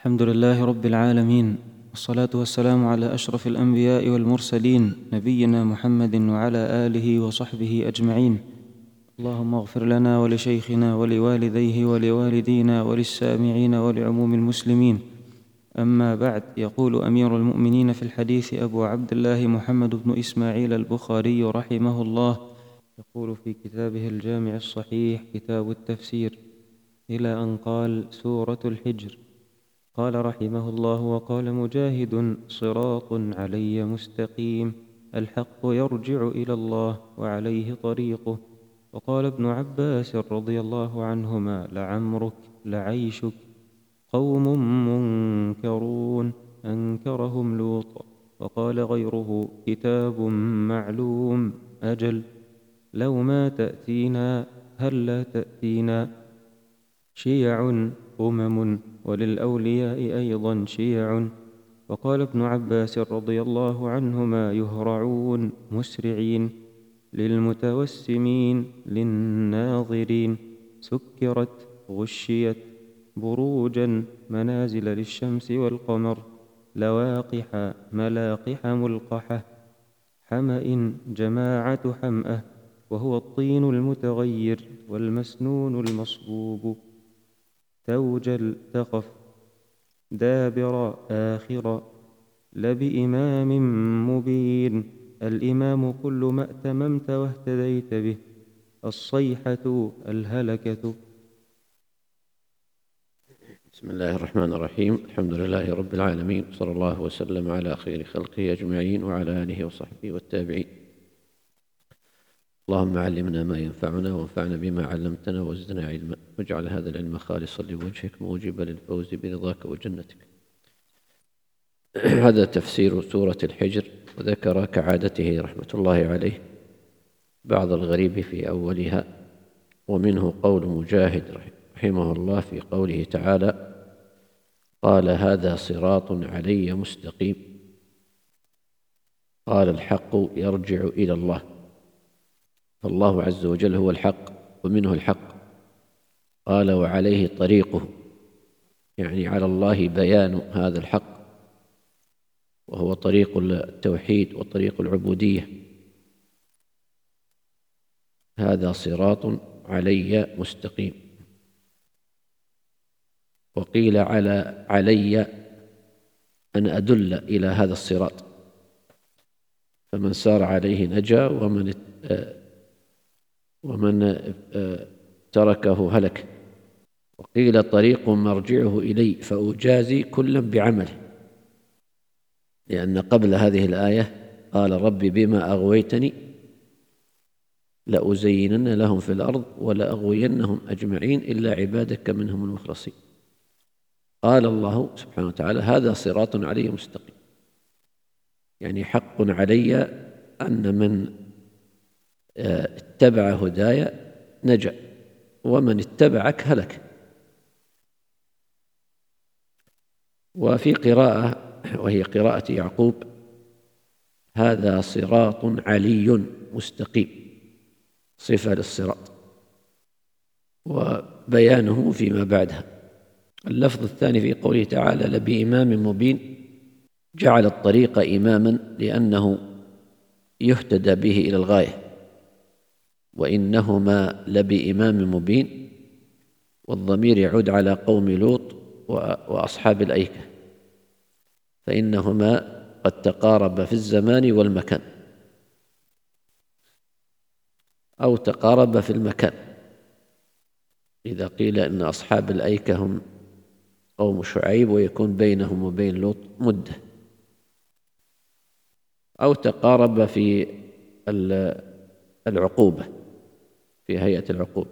الحمد لله رب العالمين، والصلاة والسلام على أشرف الأنبياء والمرسلين، نبينا محمد وعلى آله وصحبه أجمعين. اللهم اغفر لنا ولشيخنا ولوالديه ولوالدينا وللسامعين ولعموم المسلمين. أما بعد، يقول أمير المؤمنين في الحديث أبو عبد الله محمد بن إسماعيل البخاري رحمه الله، يقول في كتابه الجامع الصحيح كتاب التفسير إلى أن قال: سورة الحجر. قال رحمه الله: وقال مجاهد: صراط علي مستقيم، الحق يرجع إلى الله وعليه طريقه. وقال ابن عباس رضي الله عنهما: لعمرك لعيشك قوم منكرون أنكرهم لوط. وقال غيره: كتاب معلوم أجل، لو ما تأتينا هل لا تأتينا. شيع وللأولياء أيضا شيع. وقال ابن عباس رضي الله عنهما: يهرعون مسرعين، للمتوسمين للناظرين، سكرت غشيت، بروجا منازل للشمس والقمر، لواقح ملاقح ملقحة، حمأ جماعة حمأة، وهو الطين المتغير والمسنون المصبوب، توجل تخف، دابر آخر، لبإمام مبين. الإمام كل ما ائتممت واهتديت به، الصيحة الهلكة. بسم الله الرحمن الرحيم. الحمد لله رب العالمين، صلى الله وسلم على خير خلقه أجمعين وعلى آله وصحبه والتابعين. اللهم علمنا ما ينفعنا وانفعنا بما علمتنا وزدنا علما، واجعل هذا العلم خالصا لوجهك موجبا للفوز برضاك وجنتك. هذا تفسير سورة الحجر، وذكر كعادته رحمة الله عليه بعض الغريب في أولها، ومنه قول مجاهد رحمه الله في قوله تعالى: قال هذا صراط علي مستقيم. قال الحق يرجع إلى الله، فالله عز وجل هو الحق ومنه الحق. قال وعليه طريقه، يعني على الله بيان هذا الحق، وهو طريق التوحيد وطريق العبودية. هذا صراط علي مستقيم. وقيل علي أن أدل إلى هذا الصراط، فمن سار عليه نجا، ومن تركه هلك. وقيل طريق مرجعه إلي، فأجازي كلا بعمله، لأن قبل هذه الآية قال: رب بما أغويتني لأزينن لهم في الأرض ولأغوينهم أجمعين إلا عبادك منهم المخلصين. قال الله سبحانه وتعالى: هذا صراط علي مستقيم، يعني حق علي أن من اتبع هداي نجا، ومن اتبعك هلك. وفي قراءة وهي قراءة يعقوب: هذا صراط علي مستقيم، صفة للصراط، وبيانه فيما بعدها. اللفظ الثاني في قوله تعالى: لبإمام مبين، جعل الطريق إماما لأنه يهتدى به إلى الغاية، وإنهما لبإمام مبين، والضمير يعود على قوم لوط وأصحاب الأيكة، فإنهما قد تقاربا في الزمان والمكان، أو تقاربا في المكان إذا قيل إن أصحاب الأيكة هم قوم شعيب ويكون بينهم وبين لوط مدة، أو تقارب في العقوبة، في هيئة العقوبة.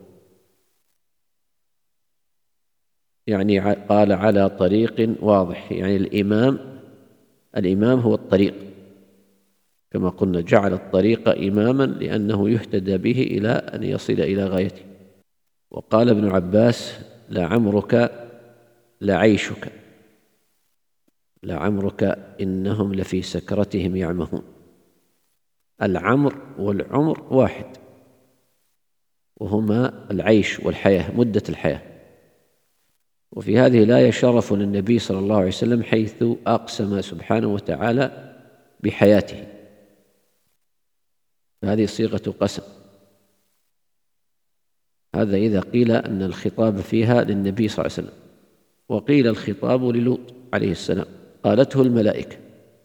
يعني قال على طريق واضح، يعني الإمام هو الطريق، كما قلنا جعل الطريق إماما لأنه يهتدى به إلى أن يصل إلى غايته. وقال ابن عباس: لعمرك لعيشك، لعمرك إنهم لفي سكرتهم يعمهون. العمر والعمر واحد، وهما العيش والحياة، مدة الحياة. وفي هذه الآية شرف للنبي صلى الله عليه وسلم حيث أقسم سبحانه وتعالى بحياته، هذه صيغة قسم. هذا إذا قيل أن الخطاب فيها للنبي صلى الله عليه وسلم، وقيل الخطاب للوط عليه السلام، قالته الملائكة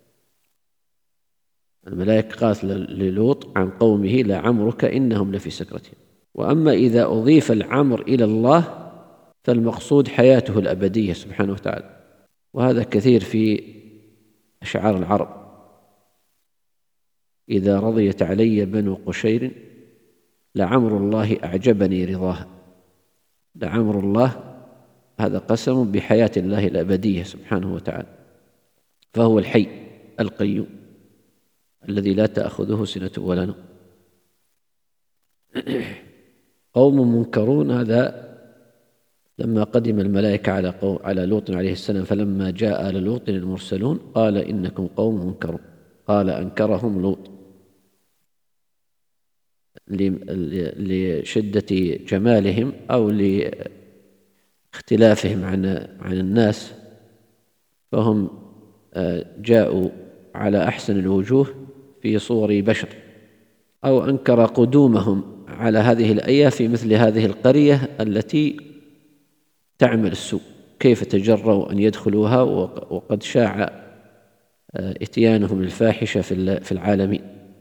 قالت للوط عن قومه لعمرك إنهم لفي سكرتهم. وأما إذا أضيف العمر إلى الله فالمقصود حياته الأبدية سبحانه وتعالى، وهذا كثير في أشعار العرب: إذا رضيت علي بنو قشير لعمر الله أعجبني رضاها. لعمر الله هذا قسم بحياة الله الأبدية سبحانه وتعالى، فهو الحي القيوم الذي لا تأخذه سنة ولا نوم. قوم منكرون، هذا لما قدم الملائكة على لوط عليه السلام، فلما جاء آل لوط المرسلون قال إنكم قوم منكرون، قال أنكرهم لوط لشدة جمالهم أو لاختلافهم عن الناس، فهم جاءوا على أحسن الوجوه في صور بشر، أو أنكر قدومهم على هذه الآية في مثل هذه القرية التي تعمل السوء، كيف تجرؤوا أن يدخلوها وقد شاع إتيانهم الفاحشة في العالمين.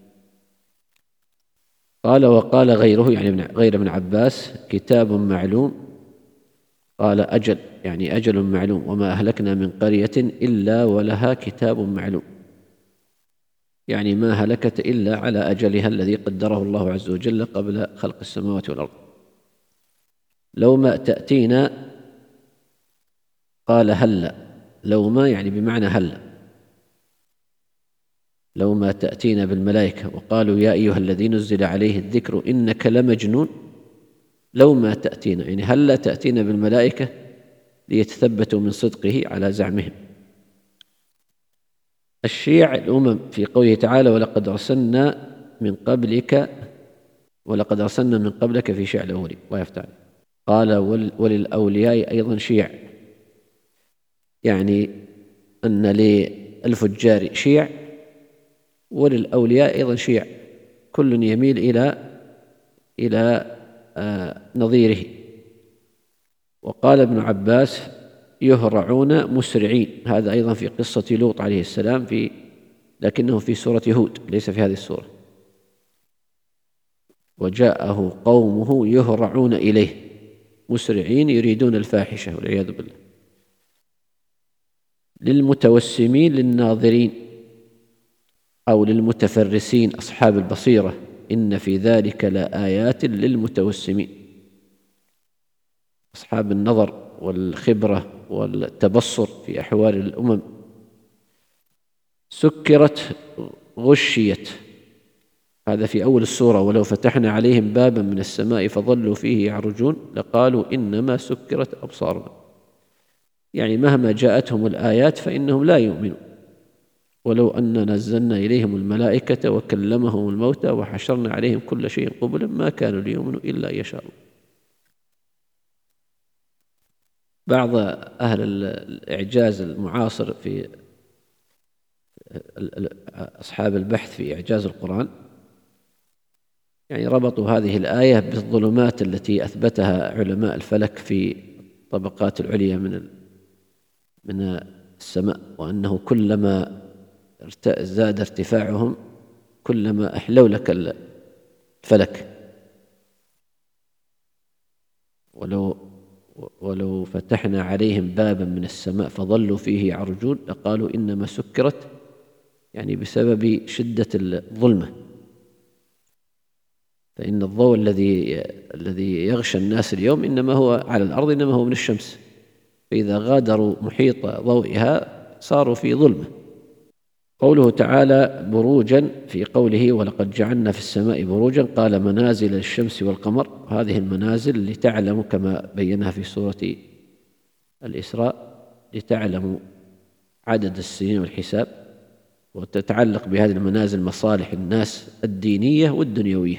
قال وقال غيره، يعني غير ابن عباس: كتاب معلوم. قال أجل، يعني أجل معلوم، وما أهلكنا من قرية إلا ولها كتاب معلوم، يعني ما هلكت إلا على أجلها الذي قدره الله عز وجل قبل خلق السماوات والأرض. لو ما تأتينا، قال هلا، لو ما يعني بمعنى هلا، لو ما تأتينا بالملائكة وقالوا يا أيها الذي نزل عليه الذكر إنك لمجنون، لو ما تأتينا يعني هلا تأتينا بالملائكة ليتثبتوا من صدقه على زعمهم. الشيع الأمم في قوله تعالى ولقد أرسلنا من قبلك في شيع الأولين، الله يفتح عليك. قال وللأولياء أيضا شيع، يعني أن للفجار شيع وللأولياء أيضا شيع، كل يميل إلى نظيره. وقال ابن عباس يهرعون مسرعين، هذا أيضا في قصة لوط عليه السلام، لكنه في سورة هود ليس في هذه السورة. وجاءه قومه يهرعون إليه مسرعين يريدون الفاحشة والعياذ بالله. للمتوسمين للناظرين أو للمتفرسين أصحاب البصيرة إن في ذلك لآيات للمتوسمين، أصحاب النظر والخبرة والتبصر في أحوال الأمم. سكرت غشيت، هذا في أول السورة: ولو فتحنا عليهم بابا من السماء فظلوا فيه يعرجون لقالوا إنما سكرت أبصارنا، يعني مهما جاءتهم الآيات فإنهم لا يؤمنون. ولو أن نزلنا إليهم الملائكة وكلمهم الموتى وحشرنا عليهم كل شيء قبلا ما كانوا ليؤمنوا إلا أن يشاء الله. بعض أهل الإعجاز المعاصر في أصحاب البحث في إعجاز القرآن يعني ربطوا هذه الآية بالظلمات التي أثبتها علماء الفلك في الطبقات العليا من السماء، وأنه كلما زاد ارتفاعهم كلما أحلوا لك الفلك. ولو فتحنا عليهم بابا من السماء فظلوا فيه يعرجون لقالوا إنما سكرت، يعني بسبب شدة الظلمة، فإن الضوء الذي يغشى الناس اليوم إنما هو على الأرض إنما هو من الشمس، فإذا غادروا محيط ضوئها صاروا في ظلمة. قوله تعالى بروجا في قوله ولقد جعلنا في السماء بروجا، قال منازل للشمس والقمر، هذه المنازل لتعلموا كما بينها في سورة الإسراء، لتعلموا عدد السنين والحساب، وتتعلق بهذه المنازل مصالح الناس الدينية والدنيوية.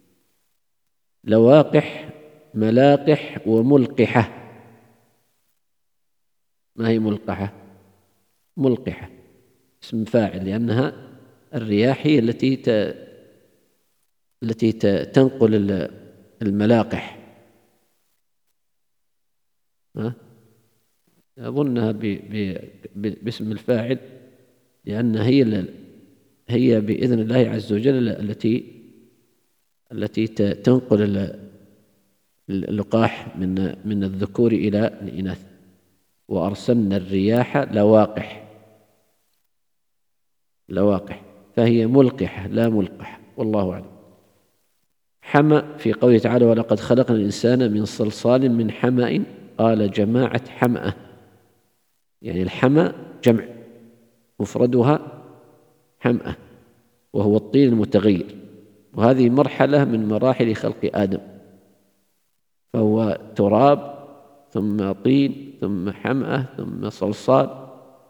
لواقح، ملاقح، وملقحة، ما هي ملقحة؟ ملقحة اسم فاعل، لأنها الرياح هي التي تنقل الملاقح. أظنها باسم الفاعل، لأن هي بإذن الله عز وجل التي تنقل اللقاح من الذكور إلى الإناث. وأرسلنا الرياح لواقح، فهي ملقحة لا ملقحة، والله أعلم. حمأ في قوله تعالى: ولقد خلقنا الإنسان من صلصال من حمأ، قال جماعة حمأة، يعني الحمأ جمع، مفردها حمأة، وهو الطين المتغير، وهذه مرحلة من مراحل خلق آدم، فهو تراب ثم طين ثم حمأة ثم صلصال،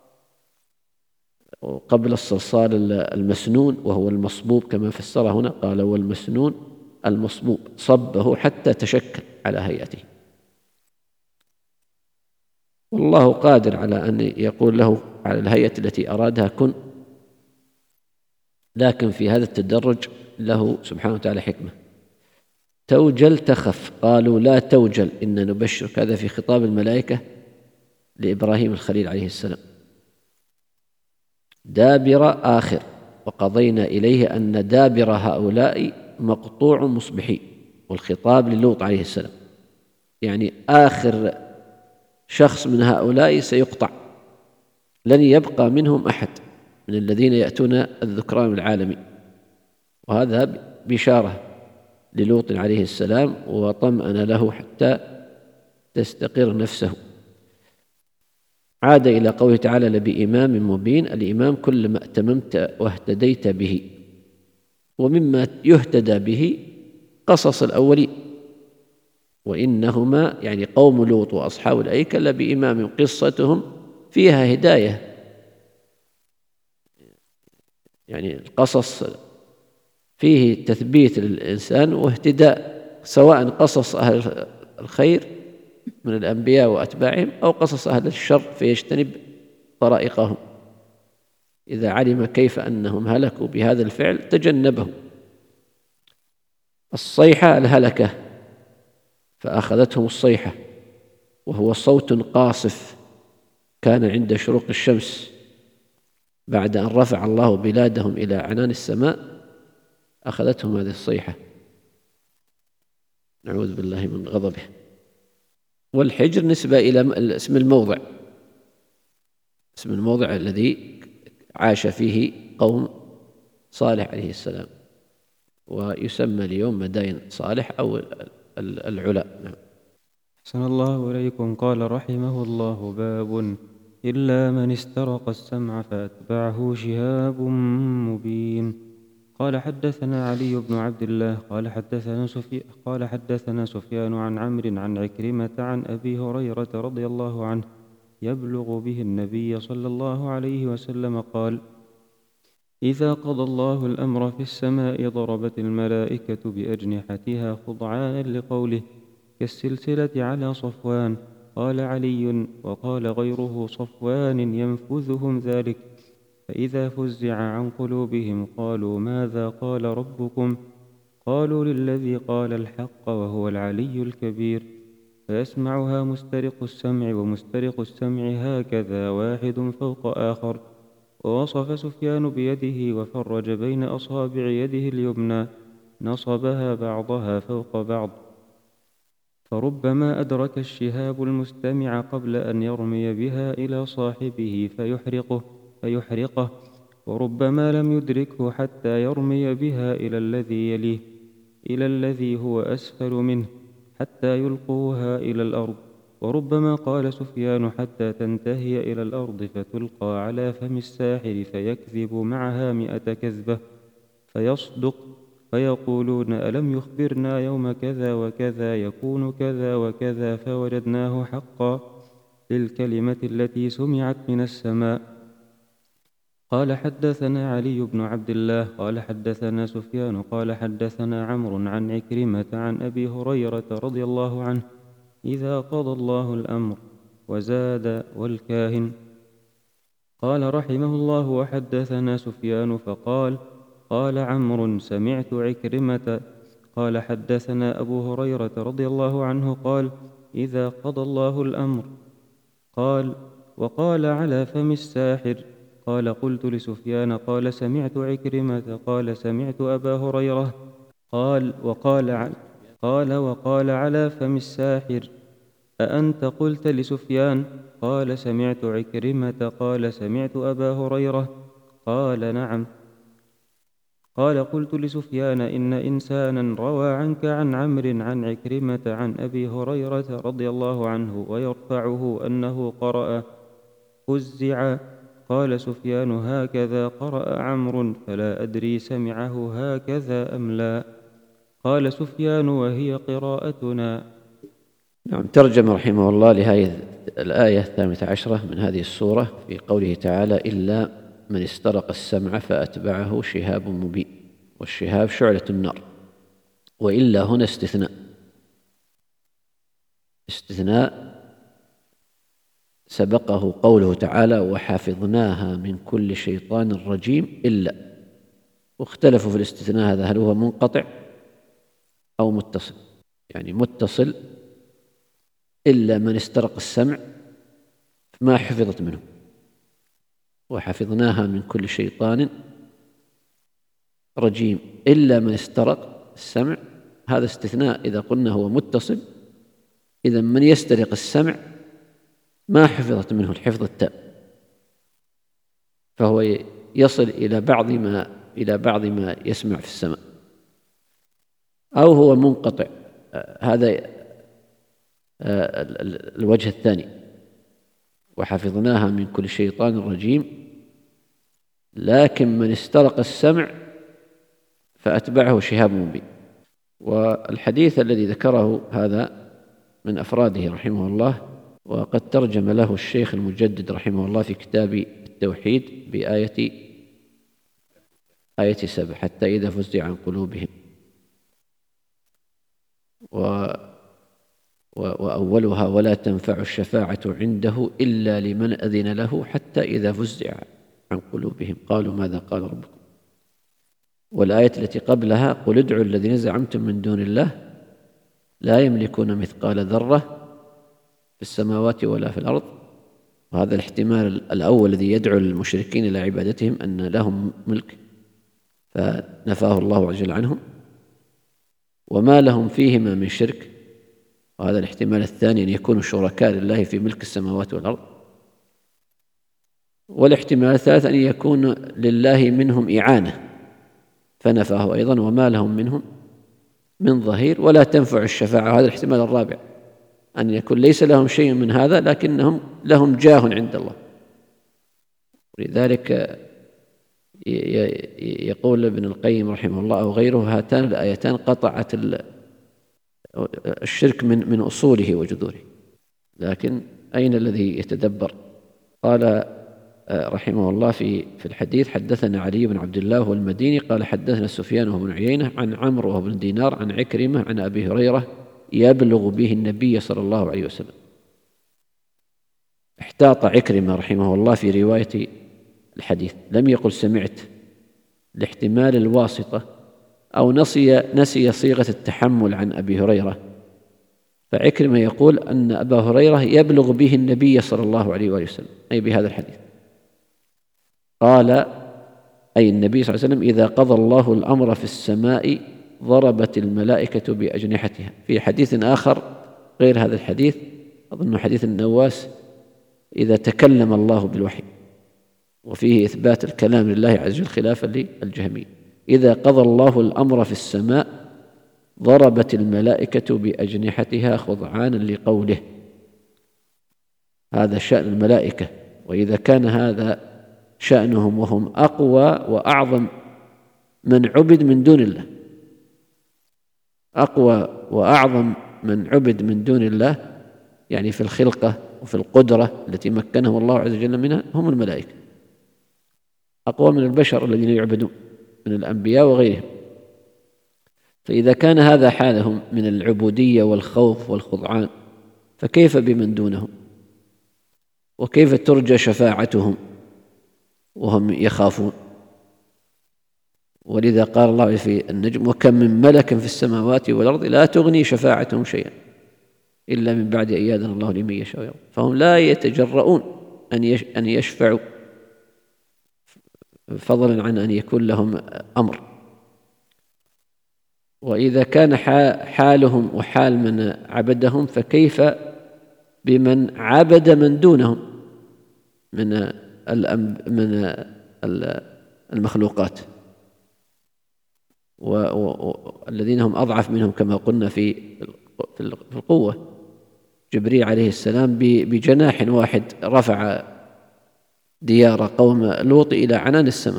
وقبل الصلصال المسنون وهو المصبوب كما فسره هنا، قال والمسنون المصبوب، صبه حتى تشكل على هيئته. والله قادر على أن يقول له على الهيئة التي أرادها كن، لكن في هذا التدرج له سبحانه وتعالى حكمة. توجل تخف، قالوا لا توجل إن نبشرك، هذا في خطاب الملائكة لإبراهيم الخليل عليه السلام. دابر آخر، وقضينا إليه أن دابر هؤلاء مقطوع مصبحين، والخطاب للوط عليه السلام، يعني آخر شخص من هؤلاء سيقطع، لن يبقى منهم أحد من الذين يأتون الذكران العالمين. وهذا بشارة للوط عليه السلام، وطمأن له حتى تستقر نفسه. عاد إلى قوله تعالى: لبإمام مبين. الإمام كل ما أتممت واهتديت به، ومما يهتدى به قصص الأولين، وإنهما يعني قوم لوط وأصحاب الأيكة لبإمام، قصتهم فيها هداية، يعني القصص فيه تثبيت للإنسان واهتداء، سواء قصص أهل الخير من الأنبياء وأتباعهم أو قصص أهل الشر فيجتنب طرائقهم. إذا علم كيف أنهم هلكوا بهذا الفعل تجنبه. الصيحة الهلكة، فأخذتهم الصيحة، وهو صوت قاصف كان عند شروق الشمس بعد أن رفع الله بلادهم إلى عنان السماء، أخذتهم هذه الصيحة، نعوذ بالله من غضبه. والحجر نسبة إلى اسم الموضع، اسم الموضع الذي عاش فيه قوم صالح عليه السلام، ويسمى اليوم مدائن صالح أو العلا. نعم. أحسن الله إليكم. قال رحمه الله: باب إلا من استرق السمع فأتبعه شهاب مبين. قال حدثنا علي بن عبد الله قال حدثنا سفيان عن عمرو عن عكرمة عن أبي هريرة رضي الله عنه يبلغ به النبي صلى الله عليه وسلم قال: إذا قضى الله الأمر في السماء ضربت الملائكة بأجنحتها خضعانا لقوله كالسلسلة على صفوان. قال علي: وقال غيره صفوان ينفذهم ذلك، فإذا فزع عن قلوبهم قالوا: ماذا قال ربكم؟ قالوا: للذي قال الحق وهو العلي الكبير. فيسمعها مسترق السمع ومسترق السمع هكذا واحد فوق آخر. ووصف سفيان بيده وفرج بين أصابع يده اليمنى، نصبها بعضها فوق بعض، فربما أدرك الشهاب المستمع قبل أن يرمي بها إلى صاحبه فيحرقه، وربما لم يدركه حتى يرمي بها إلى الذي يليه، إلى الذي هو أسفل منه، حتى يلقوها إلى الأرض. وربما قال سفيان حتى تنتهي إلى الأرض فتلقى على فم الساحر فيكذب معها 100 كذبة فيصدق، فيقولون: ألم يخبرنا يوم كذا وكذا يكون كذا وكذا، فوجدناه حقا للكلمة التي سمعت من السماء. قال حدثنا علي بن عبد الله قال حدثنا سفيان قال حدثنا عمرو عن عكرمة عن أبي هريرة رضي الله عنه: إذا قضى الله الأمر وزاد والكاهن. قال رحمه الله: وحدثنا سفيان فقال: قال عمرو: سمعت عكرمة قال: حدثنا أبو هريرة رضي الله عنه قال: إذا قضى الله الأمر. قال: وقال على فم الساحر. قال: قلت لسفيان: قال سمعت عكرمة قال: سمعت أبا هريرة قال: وقال على فم الساحر. أأنت قلت لسفيان؟ قال: سمعت عكرمة قال: سمعت أبا هريرة قال: نعم. قال: قلت لسفيان: إن إنسانا روى عنك عن عمرو عن عكرمة عن أبي هريرة رضي الله عنه ويرفعه أنه قرأ: فزع. قال سفيان: هكذا قرأ عمرو، فلا أدري سمعه هكذا أم لا. قال سفيان: وهي قراءتنا. نعم. ترجم رحمه الله لهذه الآية 18 من هذه السورة في قوله تعالى: إلا من استرق السمع فأتبعه شهاب مبين. والشهاب شعلة النار. وإلا هنا استثناء سبقه قوله تعالى: وحفظناها من كل شيطان رجيم إلا. واختلفوا في الاستثناء هذا هل هو منقطع أو متصل. يعني متصل: إلا من استرق السمع ما حفظت منه، وحفظناها من كل شيطان رجيم إلا من استرق السمع. هذا استثناء إذا قلنا هو متصل، إذا من يسترق السمع ما حفظت منه الحفظ التام، فهو يصل إلى بعض ما يسمع في السماء، أو هو منقطع. هذا الوجه الثاني: وحفظناها من كل شيطان رجيم. لكن من استرق السمع فأتبعه شهاب مبين. والحديث الذي ذكره هذا من أفراده رحمه الله، وقد ترجم له الشيخ المجدد رحمه الله في كتاب التوحيد بآية 7: حتى إذا فزع عن قلوبهم. وأولها: ولا تنفع الشفاعة عنده إلا لمن أذن له حتى إذا فزع عن قلوبهم قالوا ماذا قال ربكم. والآية التي قبلها: قل ادعوا الذين زعمتم من دون الله لا يملكون مثقال ذرة في السماوات ولا في الأرض. وهذا الاحتمال الأول الذي يدعو المشركين إلى عبادتهم أن لهم ملك، فنفاه الله عز وجل عنهم. وما لهم فيهما من شرك، وهذا الاحتمال الثاني أن يكونوا شركاء لله في ملك السماوات والأرض. والاحتمال الثالث أن يكون لله منهم إعانة، فنفاه أيضا: وما لهم منهم من ظهير ولا تنفع الشفاعة. هذا الاحتمال الرابع، أن يكون ليس لهم شيء من هذا لكنهم لهم جاه عند الله. ولذلك يقول ابن القيم رحمه الله أو غيره: هاتان الآيتان قطعت الشرك من أصوله وجذوره. لكن أين الذي يتدبر؟ قال رحمه الله في الحديث: حدثنا علي بن عبد الله والمديني قال حدثنا سفيان وابن عيينة عن عمرو وابن دينار عن عكرمة عن أبي هريرة يبلغ به النبي صلى الله عليه وسلم. احتاط عكرمة رحمه الله في رواية الحديث، لم يقل سمعت لاحتمال الواسطة، أو نسي صيغة التحمل عن أبي هريرة، فعكرمة يقول أن أبا هريرة يبلغ به النبي صلى الله عليه وسلم، أي بهذا الحديث. قال أي النبي صلى الله عليه وسلم: إذا قضى الله الأمر في السماء ضربت الملائكة بأجنحتها. في حديث آخر غير هذا الحديث، أظن حديث النواس: إذا تكلم الله بالوحي، وفيه إثبات الكلام لله عز وجل خلافا للجهمي. إذا قضى الله الأمر في السماء ضربت الملائكة بأجنحتها خضعانا لقوله. هذا شأن الملائكة، وإذا كان هذا شأنهم وهم أقوى وأعظم من عبد من دون الله، أقوى وأعظم من عبد من دون الله، يعني في الخلقة وفي القدرة التي مكنهم الله عز وجل منها، هم الملائكة، أقوى من البشر الذين يعبدون من الأنبياء وغيرهم. فإذا كان هذا حالهم من العبودية والخوف والخضعان، فكيف بمن دونهم؟ وكيف ترجى شفاعتهم وهم يخافون؟ ولذا قال الله في النجم: وكم من ملك في السماوات والأرض لا تغني شفاعتهم شيئا إلا من بعد أن يأذن الله لمن يشاء. فهم لا يتجرؤون أن يشفعوا، فضلا عن أن يكون لهم أمر. وإذا كان حالهم وحال من عبدهم، فكيف بمن عبد من دونهم من المخلوقات والذين هم أضعف منهم كما قلنا في القوة. جبريل عليه السلام بجناح واحد رفع ديار قوم لوط إلى عنان السماء،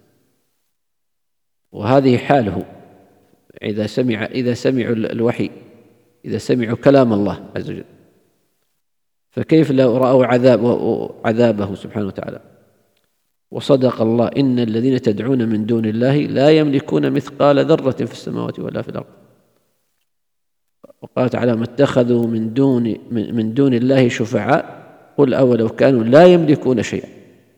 وهذه حاله إذا سمعوا الوحي، إذا سمعوا كلام الله عز وجل. فكيف لو رأوا عذابه سبحانه وتعالى؟ وصدق الله: إن الذين تدعون من دون الله لا يملكون مثقال ذرة في السماوات ولا في الأرض. وقال تعالى: ما اتخذوا من دون الله شفعاء قل أولو كانوا لا يملكون شيئا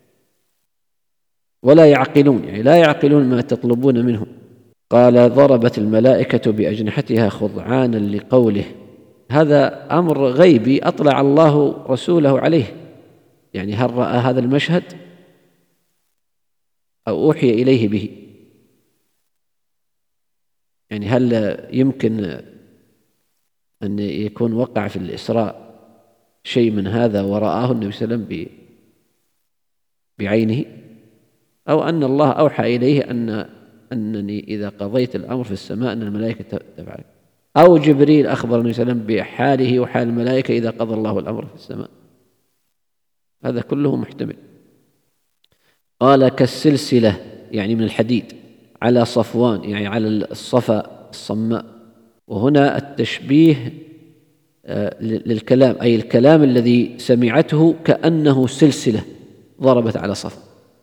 ولا يعقلون، يعني لا يعقلون ما تطلبون منهم. قال: ضربت الملائكة بأجنحتها خضعانا لقوله. هذا أمر غيبي أطلع الله رسوله عليه، يعني هل رأى هذا المشهد أو أوحي إليه به؟ يعني هل يمكن أن يكون وقع في الإسراء شيء من هذا ورآه النبي صلى الله عليه وسلم بعينه، أو أن الله أوحى إليه أنني إذا قضيت الأمر في السماء أن الملائكة تفعل، أو جبريل أخبر النبي صلى الله عليه وسلم بحاله وحال الملائكة إذا قضى الله الأمر في السماء. هذا كله محتمل. قال: كالسلسلة، يعني من الحديد، على صفوان، يعني على الصفا الصماء. وهنا التشبيه للكلام، أي الكلام الذي سمعته كأنه سلسلة ضربت على صف،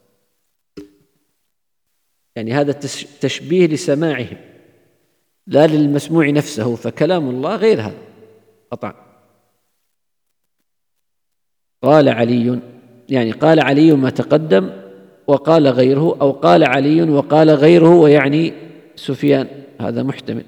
يعني هذا تشبيه لسماعهم لا للمسموع نفسه، فكلام الله غير هذا قطعا. قال علي، يعني قال علي ما تقدم وقال غيره، أو قال علي وقال غيره، ويعني سفيان، هذا محتمل.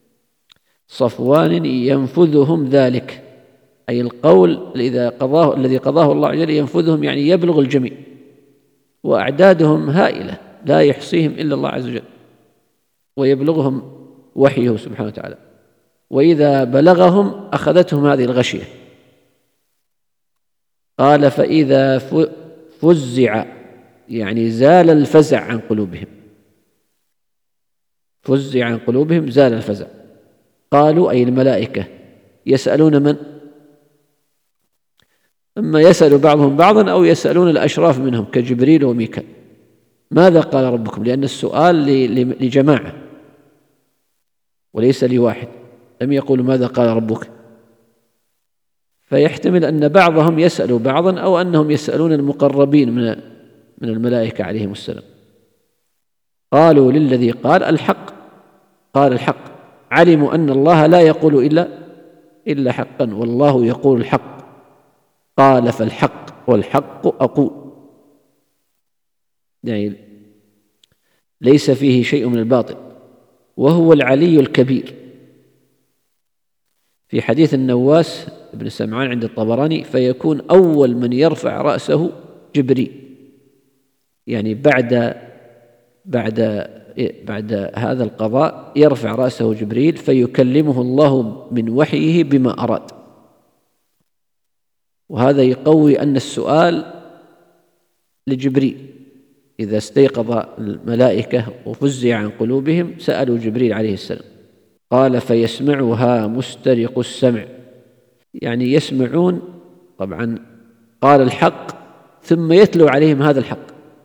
صفوان ينفذهم ذلك، أي القول الذي قضاه الله عز وجل ينفذهم، يعني يبلغ الجميع، وأعدادهم هائلة لا يحصيهم إلا الله عز وجل، ويبلغهم وحيه سبحانه وتعالى، وإذا بلغهم أخذتهم هذه الغشية. قال: فإذا فزع، يعني زال الفزع عن قلوبهم، فزع عن قلوبهم زال الفزع. قالوا، أي الملائكة، يسألون من؟ أما يسأل بعضهم بعضا أو يسألون الأشراف منهم كجبريل وميكال. ماذا قال ربكم؟ لأن السؤال لجماعة وليس لواحد، لم يقولوا ماذا قال ربك، فيحتمل أن بعضهم يسأل بعضا أو أنهم يسألون المقربين من الملائكة عليهم السلام. قالوا للذي قال الحق، قال الحق، علموا أن الله لا يقول إلا حقا، والله يقول الحق. قال: فالحق والحق أقول، يعني ليس فيه شيء من الباطل، وهو العلي الكبير. في حديث النواس بن سمعان عند الطبراني: فيكون أول من يرفع رأسه جبريل، يعني بعد هذا القضاء يرفع رأسه جبريل فيكلمه الله من وحيه بما أراد. وهذا يقوي أن السؤال لجبريل، إذا استيقظ الملائكة وفزع عن قلوبهم سألوا جبريل عليه السلام. قال: فيسمعها مسترق السمع، يعني يسمعون، طبعا قال الحق ثم يتلو عليهم هذا الحق،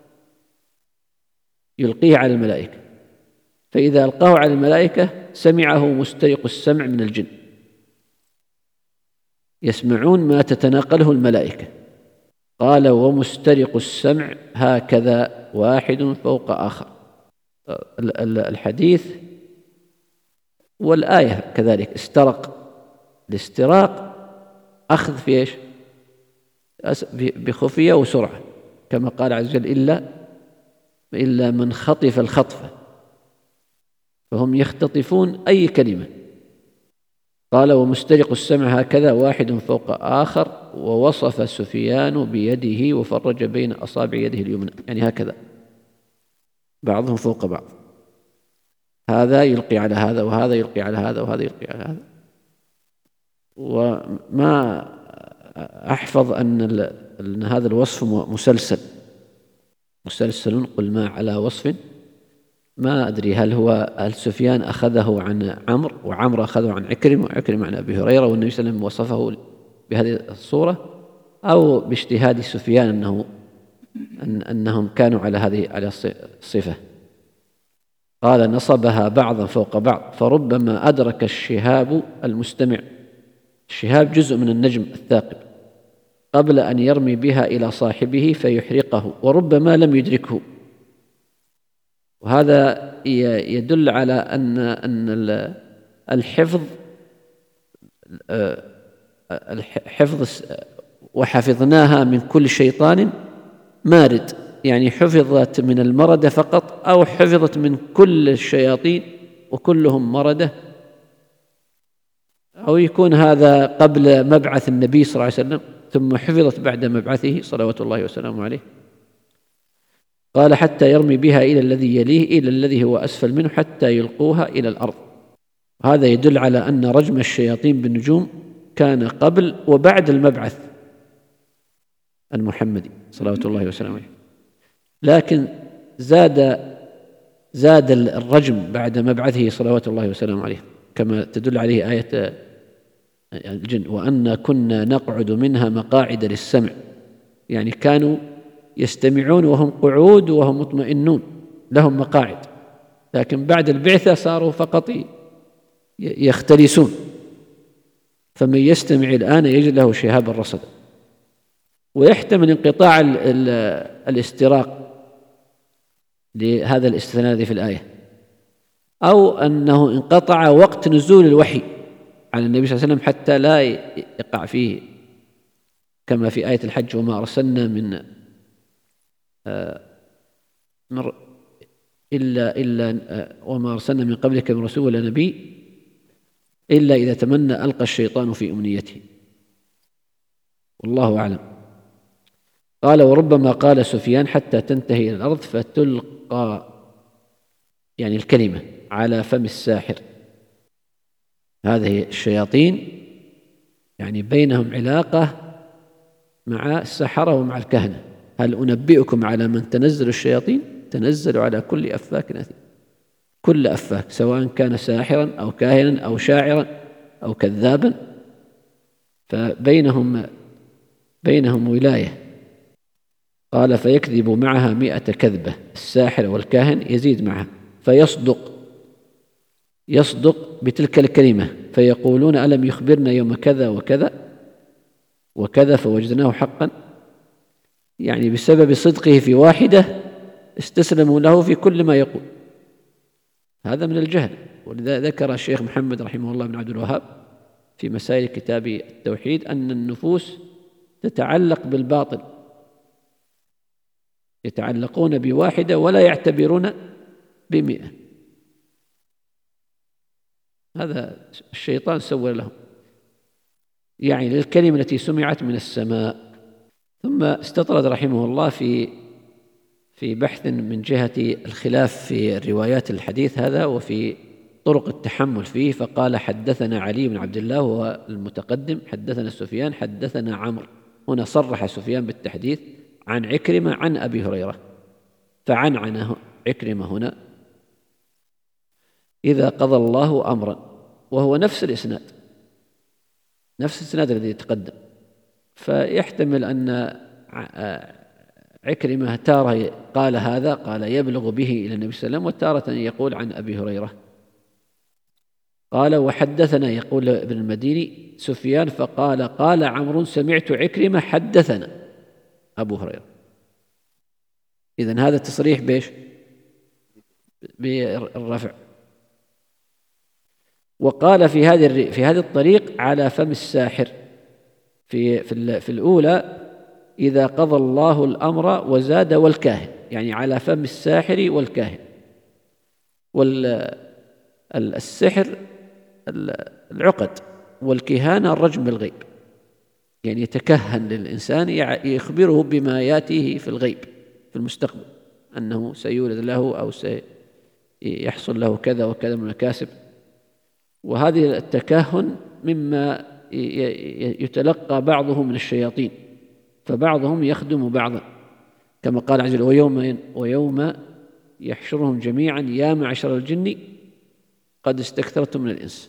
يلقيه على الملائكة، فإذا ألقاه على الملائكة سمعه مسترق السمع من الجن، يسمعون ما تتناقله الملائكة. قال: ومسترق السمع هكذا واحد فوق آخر. الحديث والآية كذلك استرق، الاستراق أخذ في إيش؟ بخفية وسرعة، كما قال عز وجل: إلا من خطف الخطفة، فهم يختطفون أي كلمة. قال: ومسترق السمع هكذا واحد فوق آخر، ووصف سفيان بيده وفرج بين أصابع يده اليمنى، يعني هكذا بعضهم فوق بعض، هذا يلقي على هذا وهذا يلقي على هذا وهذا يلقي على هذا. وما أحفظ أن هذا الوصف مسلسل، قل ما على وصف، ما أدري هل سفيان أخذه عن عمرو وعمرو أخذه عن عكرمة وعكرمة عن أبي هريرة والنبي صلى الله عليه وسلم وصفه بهذه الصورة، أو باجتهاد سفيان أنهم كانوا على الصفة. قال: نصبها بعضا فوق بعض، فربما أدرك الشهاب المستمع، الشهاب جزء من النجم الثاقب، قبل أن يرمي بها إلى صاحبه فيحرقه، وربما لم يدركه. وهذا يدل على أن الحفظ وحفظناها من كل شيطان مارد، يعني حفظت من المردة فقط، أو حفظت من كل الشياطين وكلهم مردة، أو يكون هذا قبل مبعث النبي صلى الله عليه وسلم ثم حفظت بعد مبعثه صلوات الله وسلامه عليه. قال: حتى يرمي بها إلى الذي يليه، إلى الذي هو أسفل منه، حتى يلقوها إلى الأرض. هذا يدل على أن رجم الشياطين بالنجوم كان قبل وبعد المبعث المحمدي صلوات الله وسلامه عليه، لكن زاد الرجم بعد مبعثه صلوات الله وسلامه عليه، كما تدل عليه آية الجن: وأنا كنا نقعد منها مقاعد للسمع، يعني كانوا يستمعون وهم قعود وهم مطمئنون لهم مقاعد، لكن بعد البعثة صاروا فقط يختلسون، فمن يستمع الآن يجد له شهابا رصدا. ويحتمل انقطاع الاستراق لهذا الاستثناء الذي في الآية، أو أنه انقطع وقت نزول الوحي على النبي صلى الله عليه وسلم حتى لا يقع فيه، كما في آية الحج: وما أرسلنا وما أرسلنا من قبلك من رسول ولا نبي إلا إذا تمنى ألقى الشيطان في أمنيته، والله أعلم. قال: وربما قال سفيان حتى تنتهي إلى الأرض فتلقى، يعني الكلمة، على فم الساحر. هذه الشياطين يعني بينهم علاقة مع السحرة ومع الكهنة. هل أنبئكم على من تنزل الشياطين؟ تنزل على كل أفاك أثيم، كل أفاك، سواء كان ساحرا أو كاهنا أو شاعرا أو كذابا، فبينهم ولاية. قال: فيكذب معها 100 كذبة، الساحر والكاهن يزيد معها، يصدق بتلك الكلمة، فيقولون: ألم يخبرنا يوم كذا وكذا وكذا فوجدناه حقا، يعني بسبب صدقه في واحدة استسلموا له في كل ما يقول. هذا من الجهل. ولذا ذكر الشيخ محمد رحمه الله بن عبد الوهاب في مسائل كتاب التوحيد أن النفوس تتعلق بالباطل، يتعلقون بواحدة ولا يعتبرون ب100. هذا الشيطان سول لهم، يعني للكلمة التي سمعت من السماء. ثم استطرد رحمه الله في بحث من جهة الخلاف في روايات الحديث هذا وفي طرق التحمل فيه، فقال: حدثنا علي بن عبد الله وهو المتقدم، حدثنا سفيان، حدثنا عمرو. هنا صرح سفيان بالتحديث عن عكرمة عن أبي هريرة، فعنعنه عكرمة هنا: إذا قضى الله أمرا، وهو نفس الإسناد الذي يتقدم. فيحتمل أن عكرمة تارة قال هذا، قال يبلغ به إلى النبي صلى الله عليه وسلم، وتارة يقول عن أبي هريرة. قال: وحدثنا، يقول ابن المديني، سفيان فقال: قال عمرو سمعت عكرمة حدثنا أبو هريرة. إذن هذا تصريح بإيش؟ بالرفع. وقال في هذه الطريق على فم الساحر. في الأولى إذا قضى الله الأمر وزاد والكاهن، يعني على فم الساحر والكاهن. والسحر العقد، والكهانة الرجم بالغيب، يعني يتكهن للإنسان، يخبره بما يأتيه في الغيب في المستقبل، أنه سيولد له أو سيحصل له كذا وكذا من المكاسب. وهذه التكهن مما يتلقى بعضه من الشياطين، فبعضهم يخدم بعضا، كما قال عز وجل: ويوم يحشرهم جميعا يا معشر الجن قد استكثرتم من الإنس.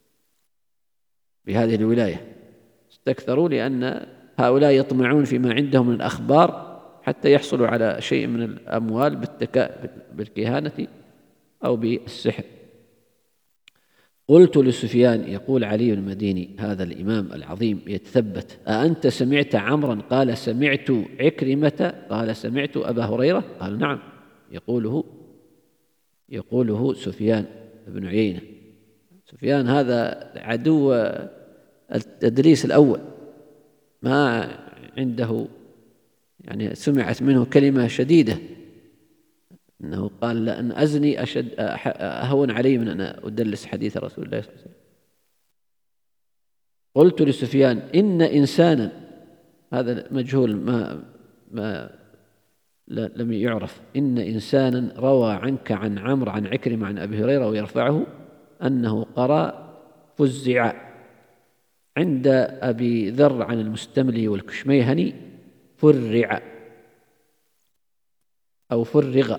بهذه الولاية استكثروا، لأن هؤلاء يطمعون فيما عندهم من الأخبار حتى يحصلوا على شيء من الأموال بالكهانة أو بالسحر. قلت لسفيان، يقول علي المديني هذا الإمام العظيم يتثبت: أأنت سمعت عمرا؟ قال: سمعت. عكرمة؟ قال: سمعت. أبا هريرة؟ قال: نعم. يقوله سفيان بن عيينة. سفيان هذا عدو التدريس الأول، ما عنده يعني سمعت منه كلمة شديدة، أنه قال: لأن أزني أهون علي من أن أدلس حديث رسول الله صلى الله عليه وسلم. قلت لسفيان: إن إنسانا، هذا مجهول ما لم يعرف، إن إنسانا روى عنك عن عمرو عن عكرمة عن أبي هريرة ويرفعه أنه قرأ فزع، عند أبي ذر عن المستملي والكشميهني فرع أو فرغ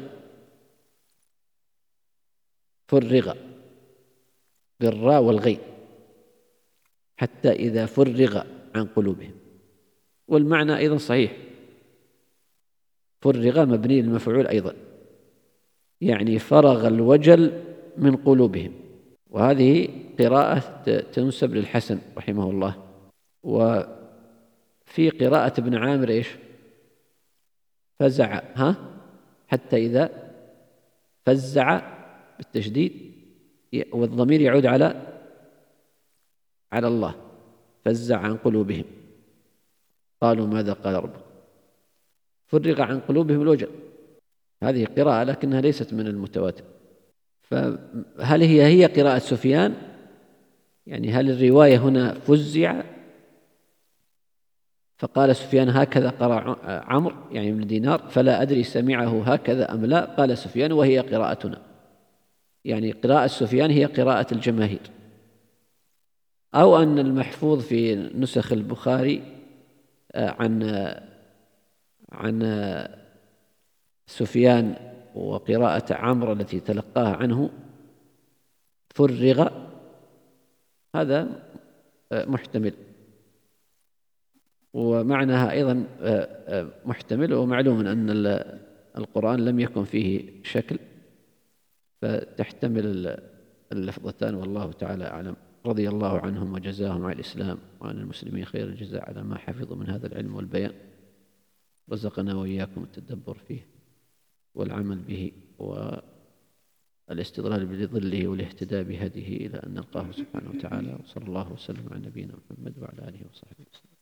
بالراء والغين، حتى إذا فرغ عن قلوبهم. والمعنى أيضا صحيح، فرغ مبني للمفعول أيضا، يعني فرغ الوجل من قلوبهم. وهذه قراءة تنسب للحسن رحمه الله. وفي قراءة ابن عامر إيش؟ فزع، حتى إذا فزع بالتشديد، والضمير يعود على الله. فزع عن قلوبهم قالوا ماذا قال ربك؟ فرغ عن قلوبهم الوجل. هذه قراءة لكنها ليست من المتواتر. فهل هي قراءة سفيان؟ يعني هل الرواية هنا فزع فقال سفيان هكذا قرأ عمرو يعني بن دينار، فلا أدري سمعه هكذا أم لا. قال سفيان: وهي قراءتنا. يعني قراءة سفيان هي قراءة الجماهير. أو أن المحفوظ في نسخ البخاري عن سفيان وقراءة عمرو التي تلقاها عنه فرغ، هذا محتمل، ومعناها أيضا محتمل. ومعلوم أن القرآن لم يكن فيه شكل، فتحتمل اللفظتان، والله تعالى أعلم. رضي الله عنهم وجزاهم عن الإسلام وعن المسلمين خير الجزاء على ما حفظوا من هذا العلم والبيان. رزقنا وإياكم التدبر فيه والعمل به والاستظلال بظله والاهتداء بهديه إلى أن نلقاه سبحانه وتعالى. وصلى الله وسلم على نبينا محمد وعلى آله وصحبه وسلم.